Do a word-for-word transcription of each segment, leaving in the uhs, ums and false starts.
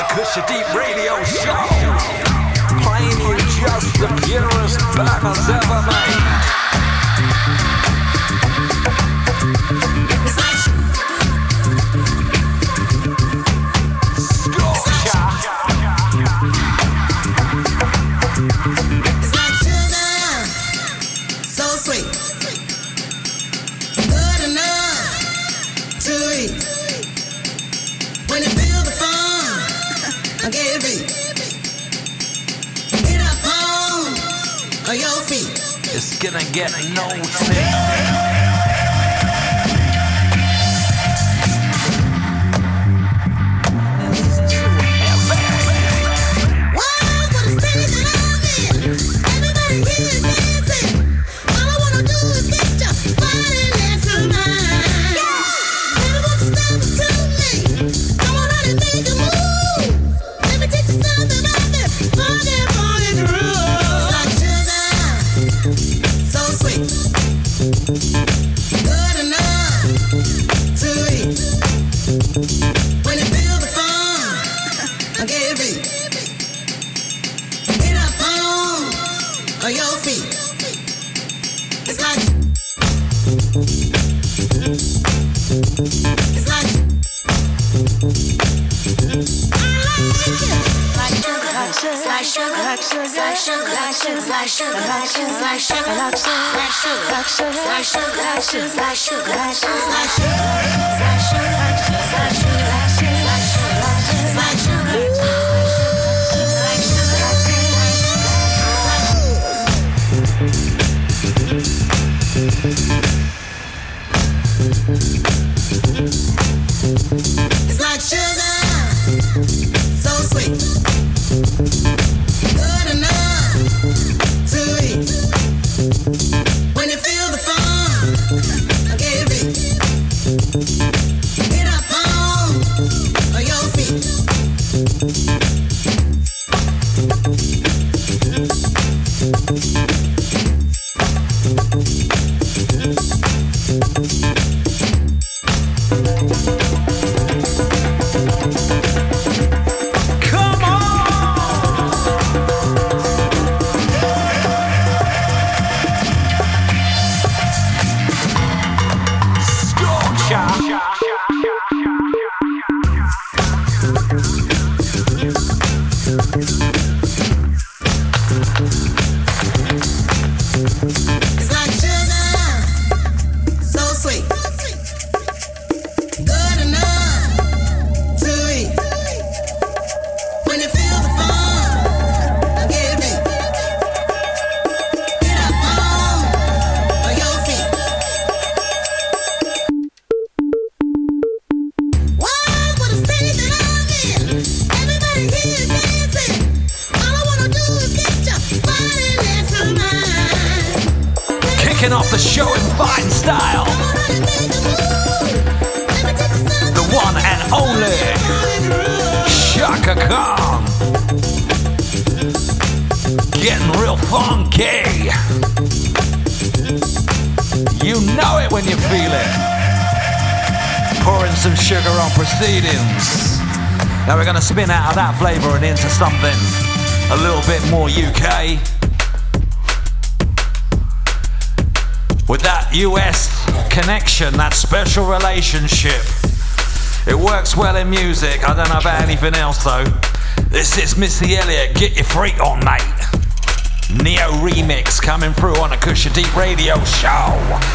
Kusha Deep Radio Show. Playing you just the purest bangers ever made. It's gonna get no taste. It's like sugar, so sweet, good enough to eat. When you feel the fun, give it. Get up on your feet. Now we're going to spin out of that flavour and into something a little bit more U K. With that U S connection, that special relationship. It works well in music. I don't know about anything else though. This is Missy Elliott, Get Your Freak On, mate. Neo remix coming through on a Kusha Deep Radio Show.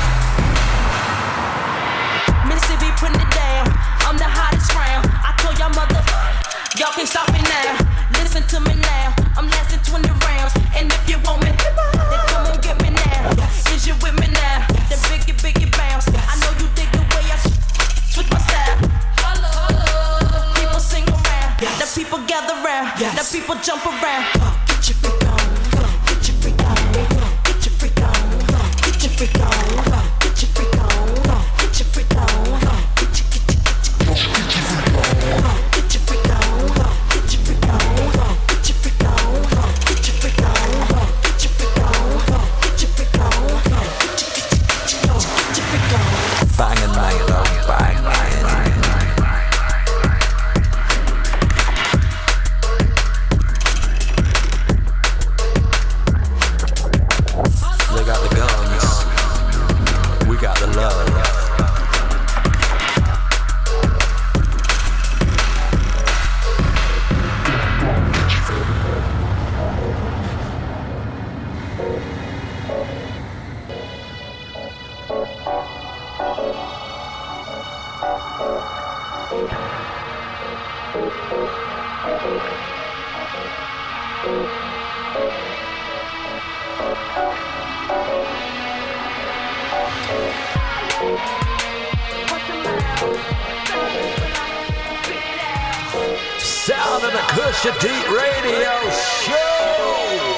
Mississippi putting it down. I'm the hottest round. I told y'all mother, y'all can't stop me now. Listen to me now. I'm lasting twenty rounds. And if you want me, then come and get me now. Is you with me now? Then biggie, biggie bounce. I know you dig the way I switch my style. People sing around. The people gather round. The people jump around. Get your freak on. Get your freak on. Get your freak on. Get your freak on. Get your freak on. Get your freak on. Banging, mate, though, bang, bang. Sound of the Kusha Deep Radio Show.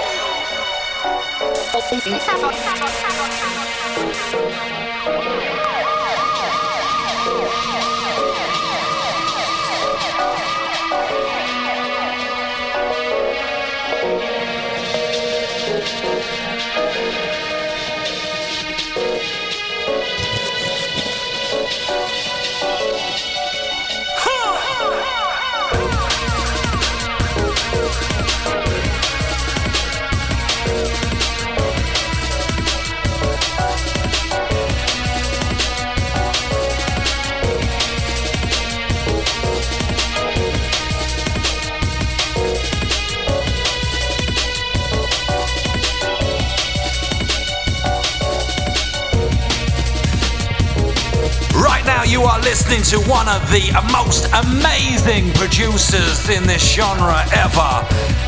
You are listening to one of the most amazing producers in this genre ever.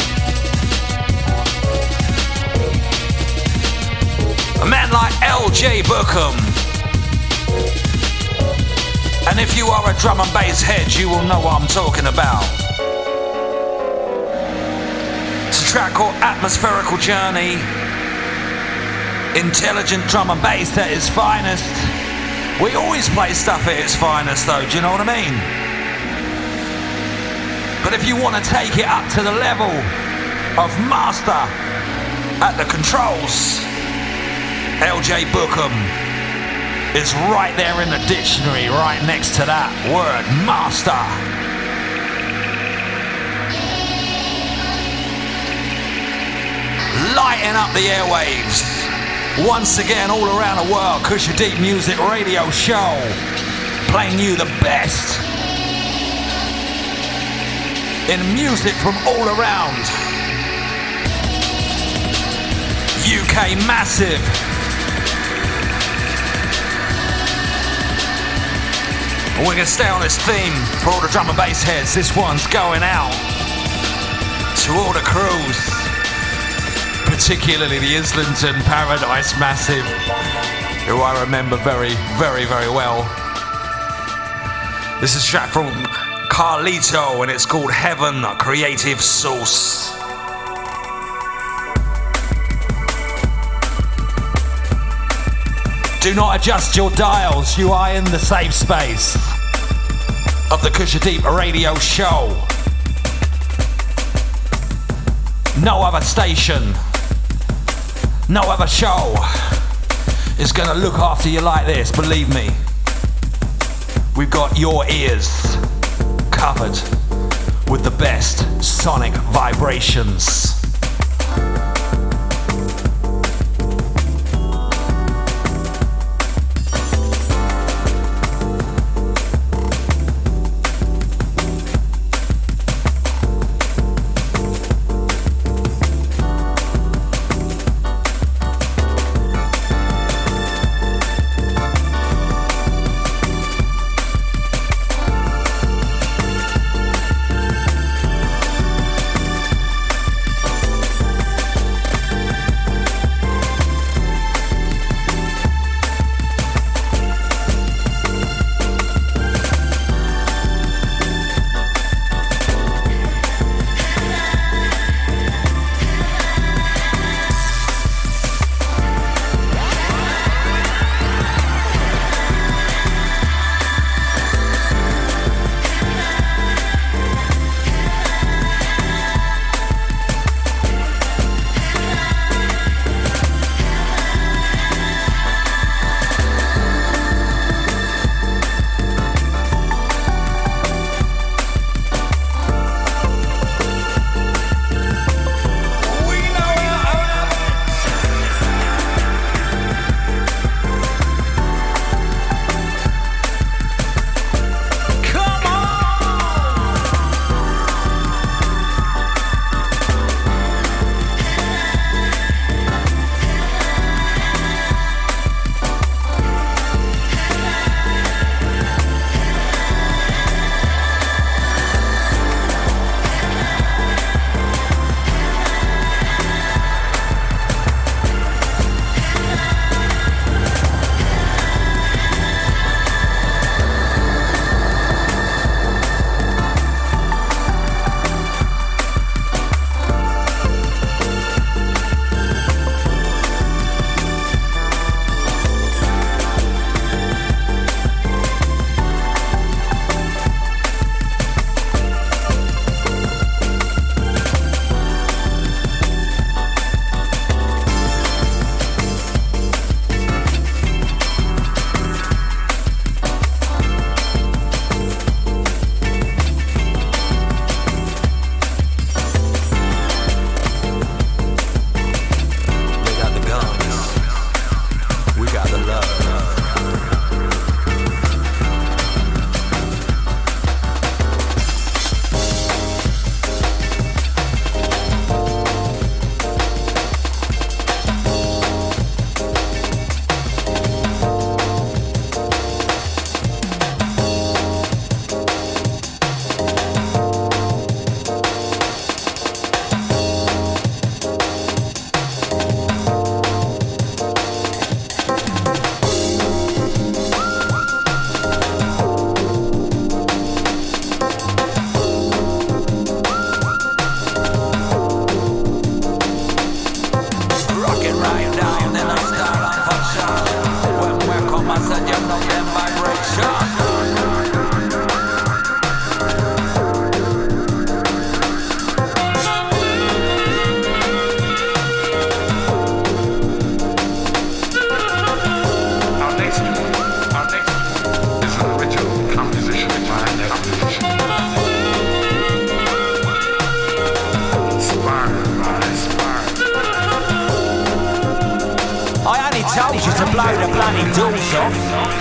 A man like L J Bookham. And if you are a drum and bass head, you will know what I'm talking about. It's a track called Atmospherical Journey. Intelligent drum and bass at its finest. We always play stuff at its finest though, do you know what I mean? But if you want to take it up to the level of master at the controls, L J Bookham is right there in the dictionary, right next to that word, master. Lighting up the airwaves. Once again, all around the world, Kusha Deep Music Radio Show, playing you the best in music from all around. U K massive. And we're going to stay on this theme for all the drum and bass heads. This one's going out to all the crews. Particularly the Islington Paradise Massive, who I remember very, very, very well. This is a track from Carlito and it's called Heaven Creative Source. Do not adjust your dials, you are in the safe space of the Kusha Deep Radio Show. No other station, no other show is gonna look after you like this, believe me. We've got your ears covered with the best sonic vibrations. to blow the bloody doors off.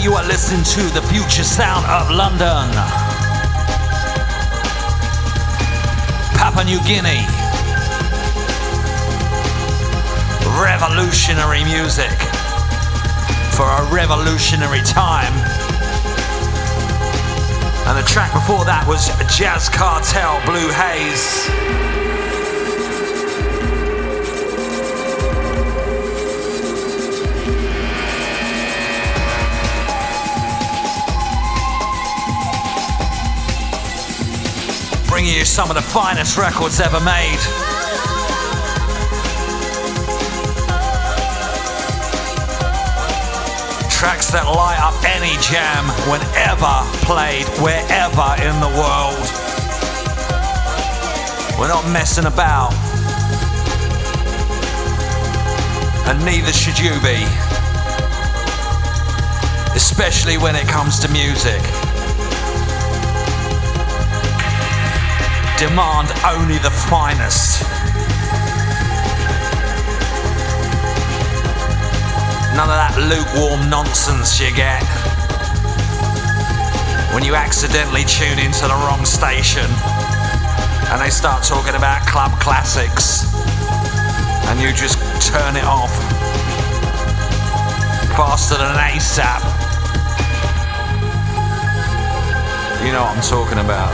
you are listening to the future sound of London, Papua New Guinea. Revolutionary music for a revolutionary time. And the track before that was Jazz Cartel, Blue Haze. Bringing you some of the finest records ever made. Tracks that light up any jam whenever played, wherever in the world. We're not messing about. And neither should you be. Especially when it comes to music. Demand only the finest. None of that lukewarm nonsense you get when you accidentally tune into the wrong station and they start talking about club classics and you just turn it off faster than ASAP. You know what I'm talking about.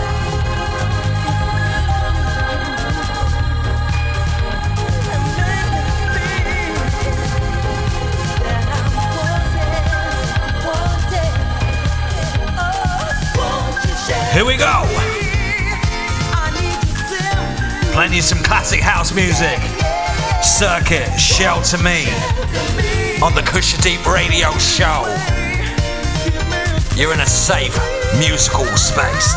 Here we go. Playing you some classic house music. Circuit, Shelter Me on the Kusha Deep Radio Show. You're in a safe musical space.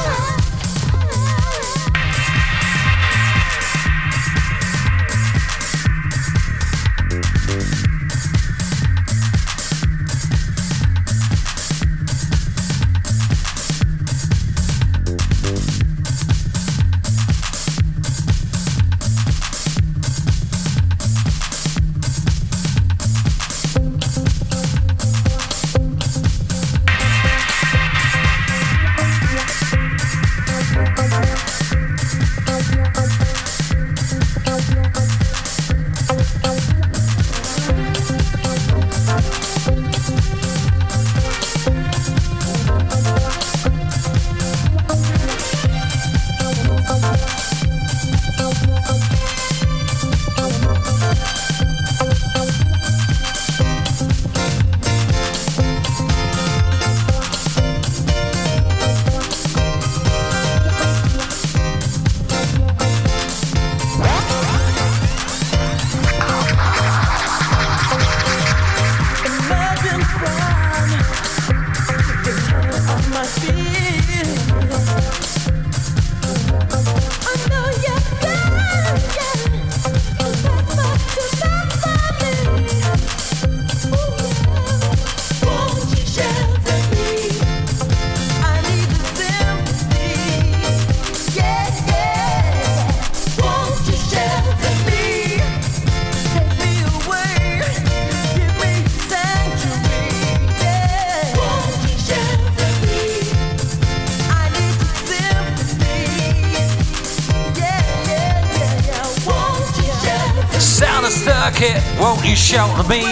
Won't you shelter me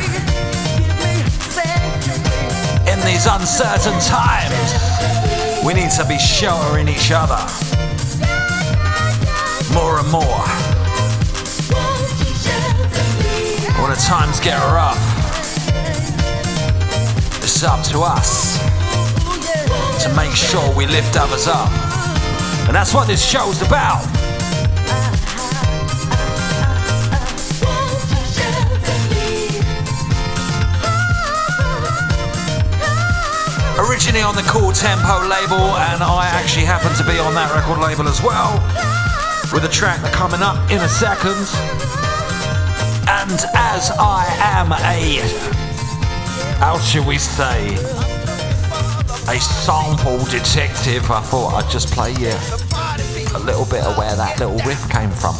in these uncertain times? We need to be sheltering each other more and more. When the times get rough, it's up to us to make sure we lift others up. And that's what this show's about. Originally on the Cool Tempo label, and I actually happen to be on that record label as well, with a track coming up in a second. And as I am a, how should we say, a sample detective, I thought I'd just play you a little bit of where that little riff came from.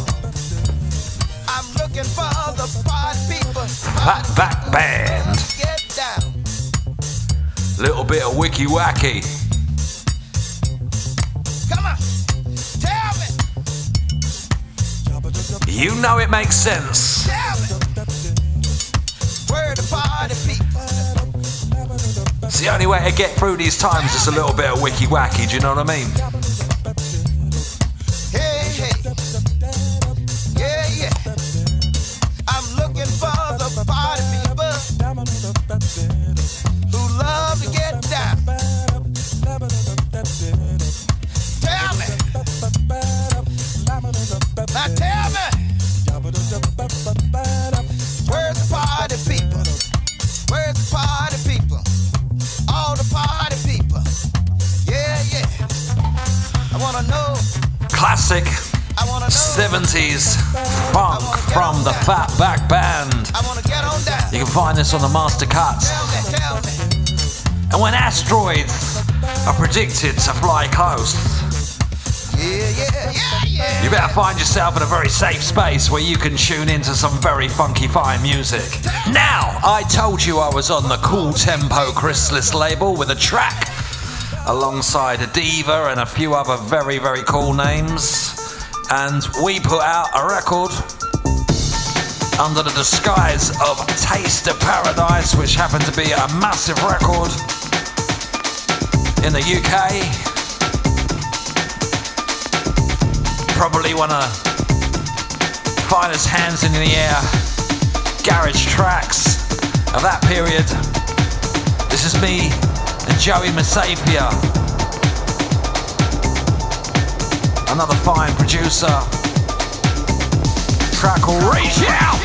Fatback Band. Little bit of wiki wacky. Come on, tell me. You know it makes sense. Tell me. Where the party people? It's the only way to get through these times is a little bit of wiki wacky, do you know what I mean? Hey, hey. Yeah, yeah. I'm looking for the party people who love to get down. Tell me. Now tell me. Where's the party people? Where's the party people? All the party people. Yeah, yeah. I wanna know. Classic I wanna know. seventies funk from the Fatback Band. I wanna get on down. You can find this on the master cuts. Tell me, tell me. And when asteroids are predicted to fly close, Yeah, yeah, yeah, yeah. you better find yourself in a very safe space where you can tune into some very funky fine music. Now, I told you I was on the Cool Tempo Chrysalis label with a track alongside a diva and a few other very, very cool names. And we put out a record under the disguise of Taste of Paradise, which happened to be a massive record in the U K. Probably one of the finest hands in the air garage tracks of that period. This is me and Joey Musafia, another fine producer. Track called Reach Out.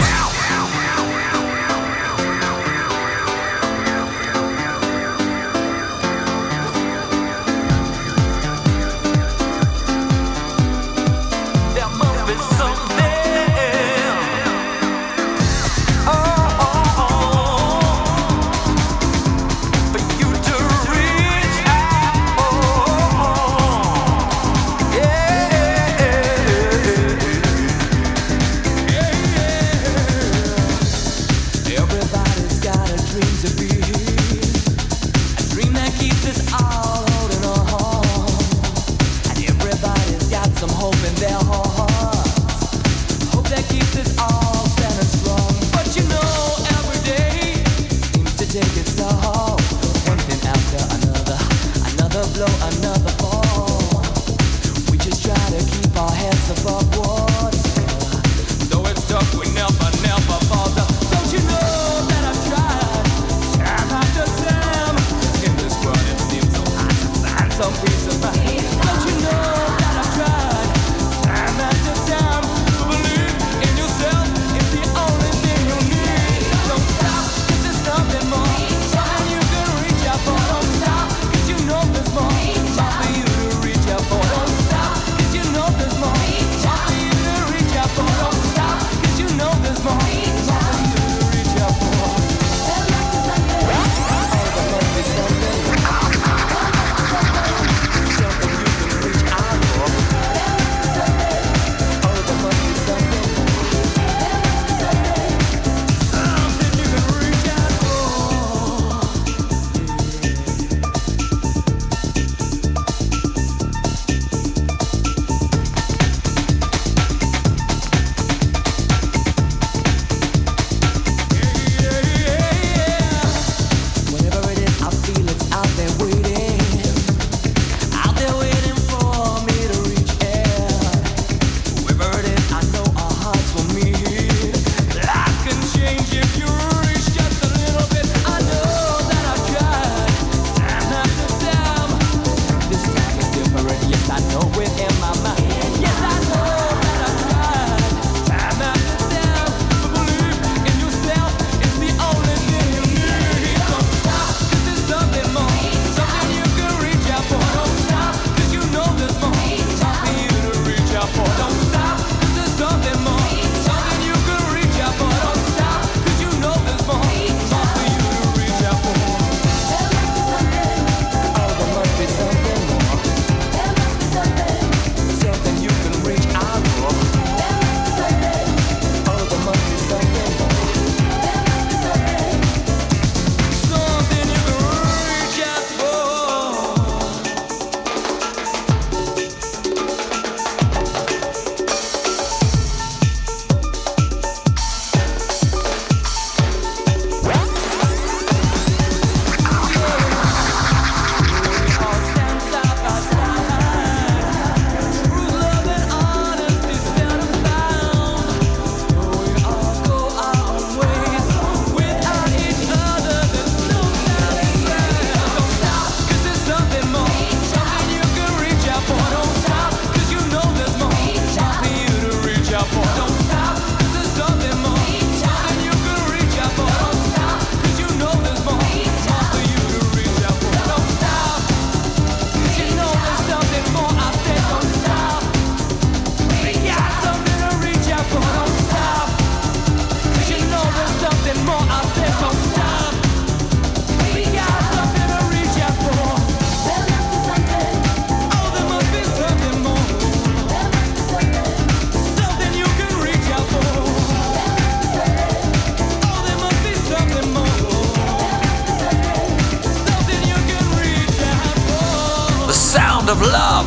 of love.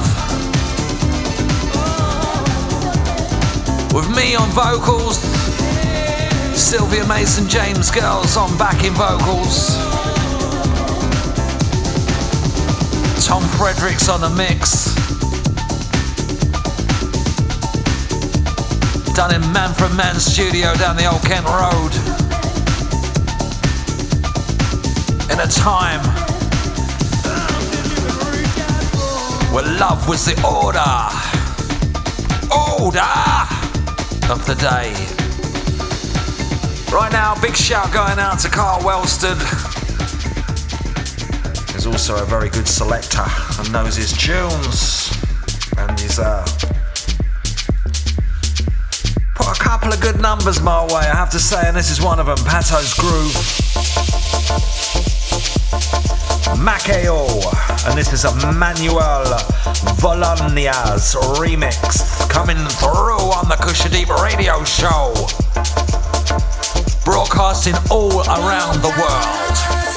With me on vocals, Sylvia Mason James Girls on backing vocals, Tom Fredericks on the mix. Done in Manfred Mann's studio down the Old Kent Road. In a time where love was the order, order of the day. Right now, big shout going out to Carl Wellston. He's also a very good selector and knows his tunes. And he's uh, put a couple of good numbers my way, I have to say, and this is one of them, Pato's Groove. Maceo, and this is a Manuel Volanias remix coming through on the Kusha Deep Radio Show, broadcasting all around the world.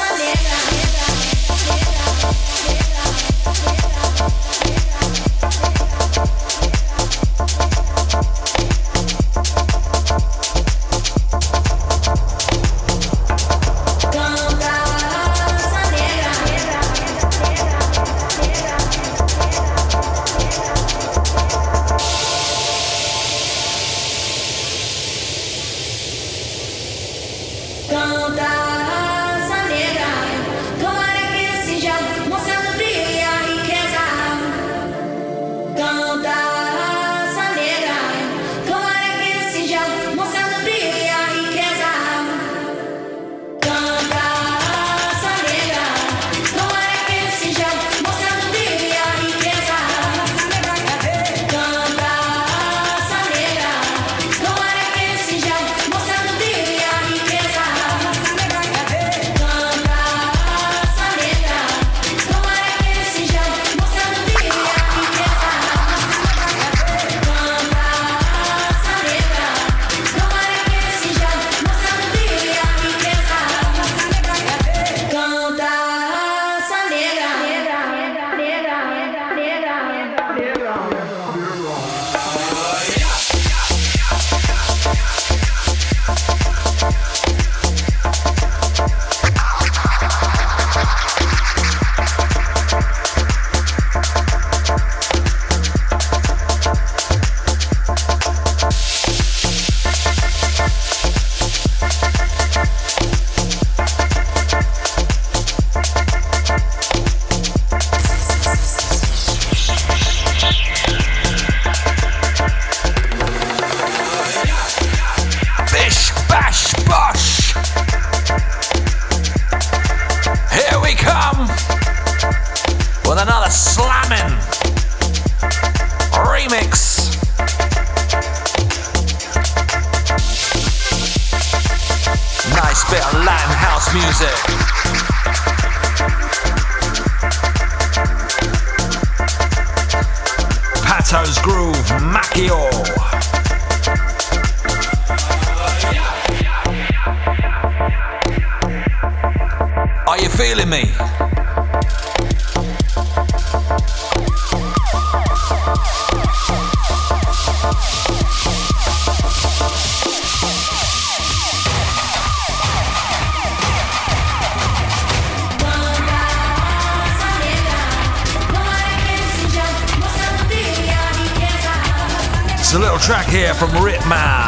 A little track here from Ritma,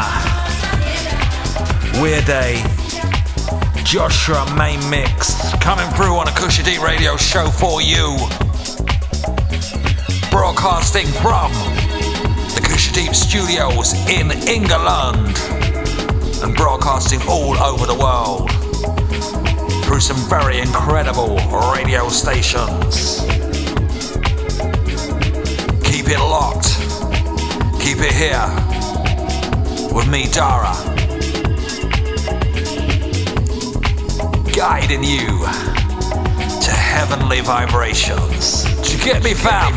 Weird Day, Joshua main mix, coming through on a Kusha Deep Radio Show for you, broadcasting from the Kusha Deep Studios in England and broadcasting all over the world through some very incredible radio stations. Keep it locked. Keep it here with me, Dara, guiding you to heavenly vibrations. Did you get me, fam?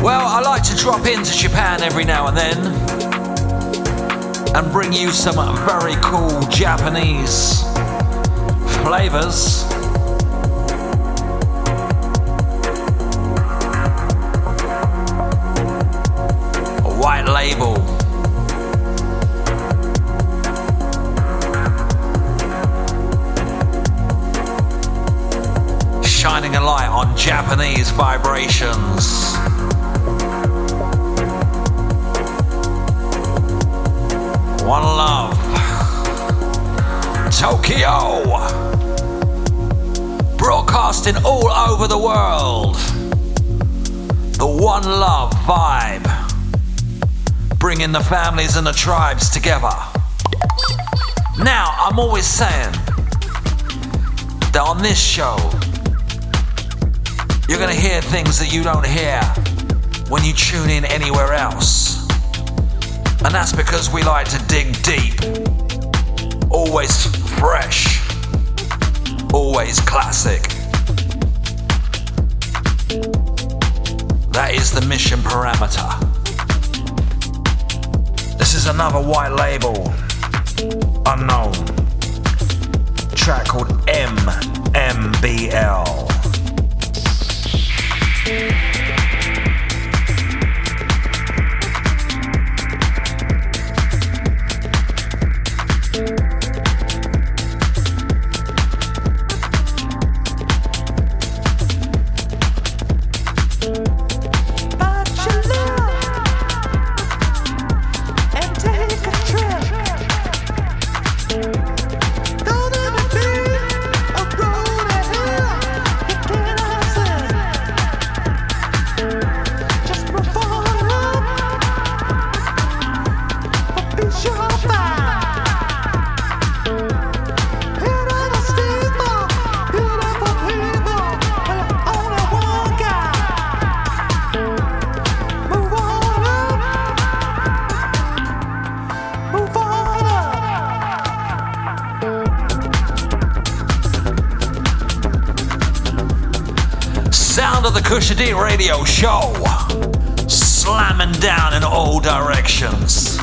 Well, I like to drop into Japan every now and then and bring you some very cool Japanese flavors. A white label. Shining a light on Japanese vibrations. One Love, Tokyo, broadcasting all over the world. The One Love vibe, bringing the families and the tribes together. Now, I'm always saying that on this show, you're gonna hear things that you don't hear when you tune in anywhere else. And that's because we like to dig deep. Always fresh. Always classic. That is the mission parameter. This is another white label. Unknown. Track called M M B L. Of the Kusha D Radio Show, slamming down in all directions.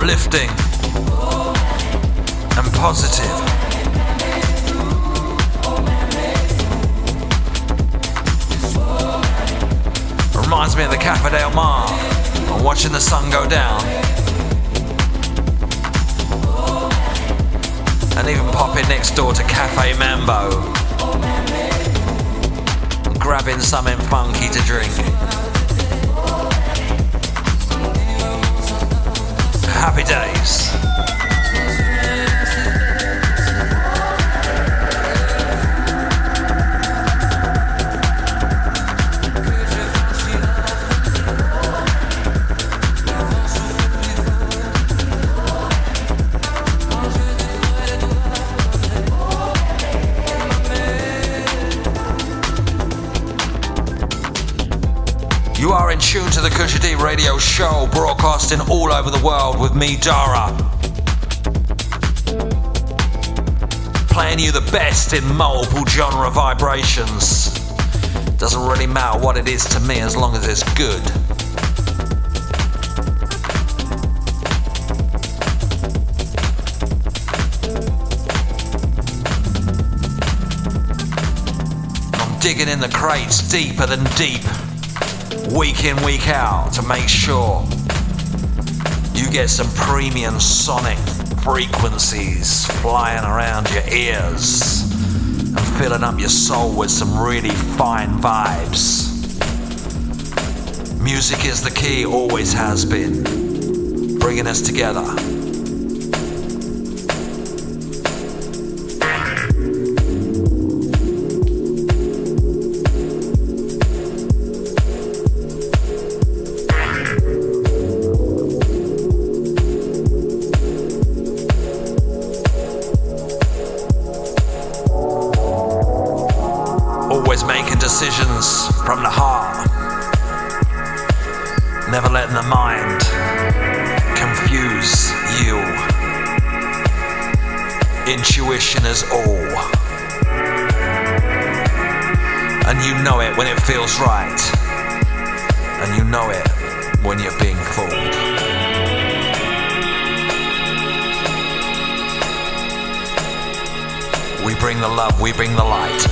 uplifting and positive. Reminds me of the Cafe Del Mar and watching the sun go down. And even popping next door to Cafe Mambo, grabbing something funky to drink. Happy days. You are in tune to the Kusha D radio show, broadcasting all over the world with me, Dara. Playing you the best in multiple genre vibrations. Doesn't really matter what it is to me as long as it's good. I'm digging in the crates deeper than deep. Week in, week out, to make sure you get some premium sonic frequencies flying around your ears and filling up your soul with some really fine vibes. Music is the key, always has been, bringing us together. Decisions from the heart, never letting the mind confuse you. Intuition is all, and you know it when it feels right, and you know it when you're being fooled. We bring the love, we bring the light.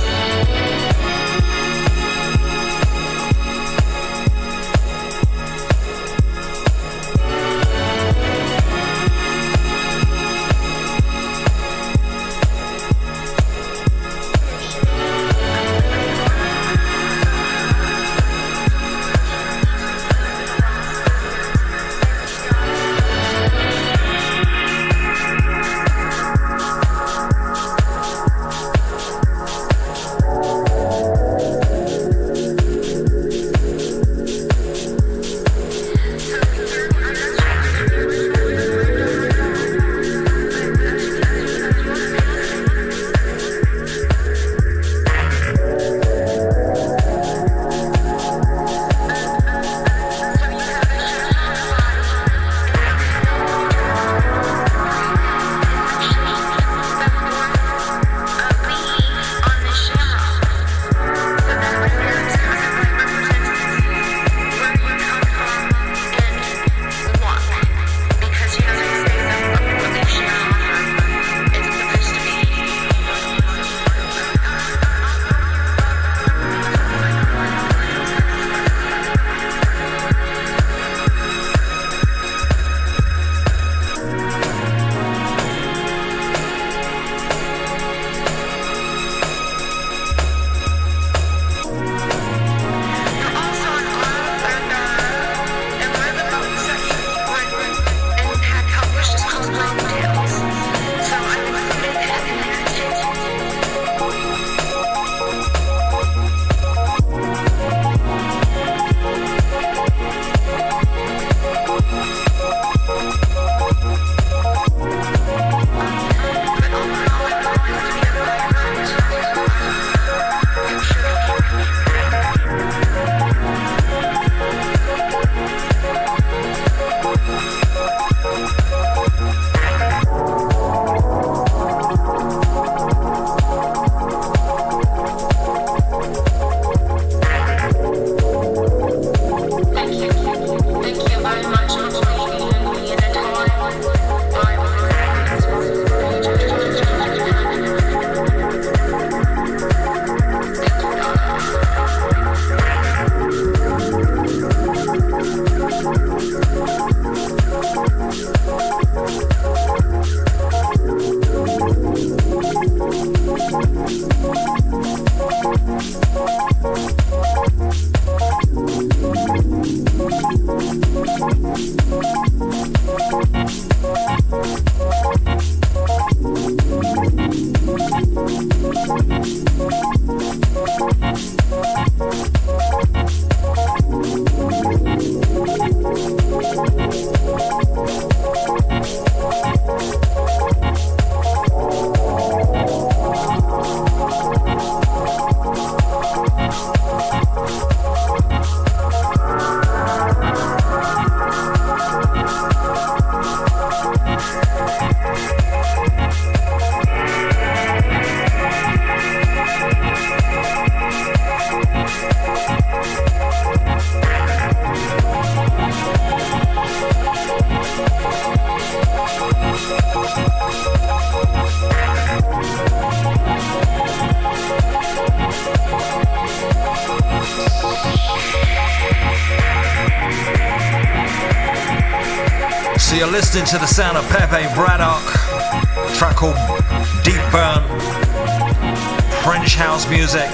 So you're listening to the sound of Pepe Braddock, a track called Deep Burn, French house music.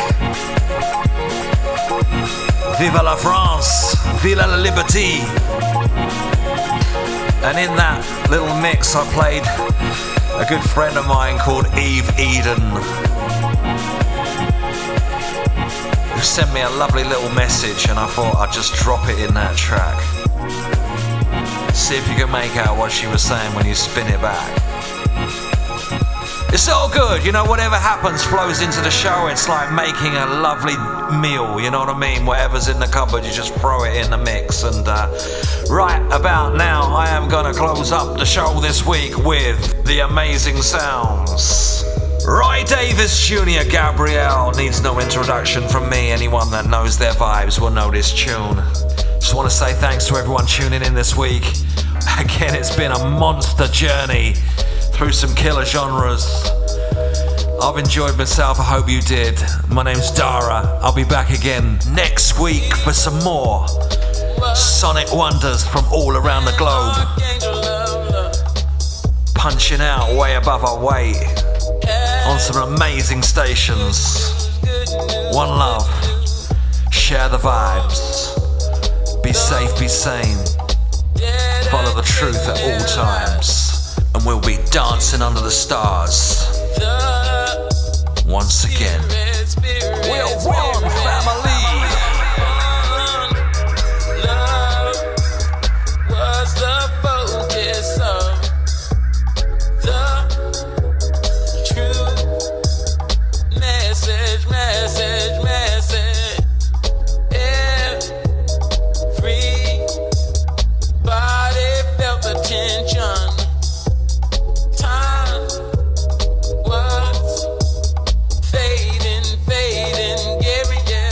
Viva la France, Viva la Liberté. And in that little mix I played a good friend of mine called Eve Eden, who sent me a lovely little message, and I thought I'd just drop it in that track. See if you can make out what she was saying when you spin it back. It's all good, you know, whatever happens flows into the show. It's like making a lovely meal, you know what I mean? Whatever's in the cupboard, you just throw it in the mix. And uh, right about now, I am gonna close up the show this week with the amazing sounds. Roy Davis Junior Gabrielle needs no introduction from me. Anyone that knows their vibes will know this tune. Just want to say thanks to everyone tuning in this week. Again, it's been a monster journey through some killer genres. I've enjoyed myself, I hope you did. My name's Dara. I'll be back again next week for some more sonic wonders from all around the globe. Punching out way above our weight on some amazing stations. One love. Share the vibes. Be safe, be sane. Follow the truth at all times. And we'll be dancing under the stars once again. We're one family. Love was the focus of the truth. Message, message, message. Everybody felt the tension. Time was fading, fading, yeah, yeah.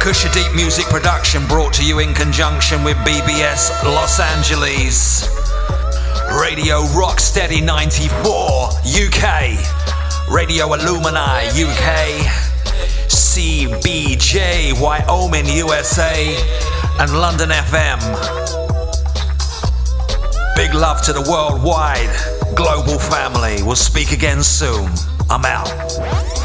Kusha Deep Music Production brought to you in conjunction with B B S Los Angeles. Radio Rocksteady ninety-four, U K. Radio Illumini, U K. C B J, Wyoming, U S A. And London F M. Big love to the worldwide global family. We'll speak again soon. I'm out.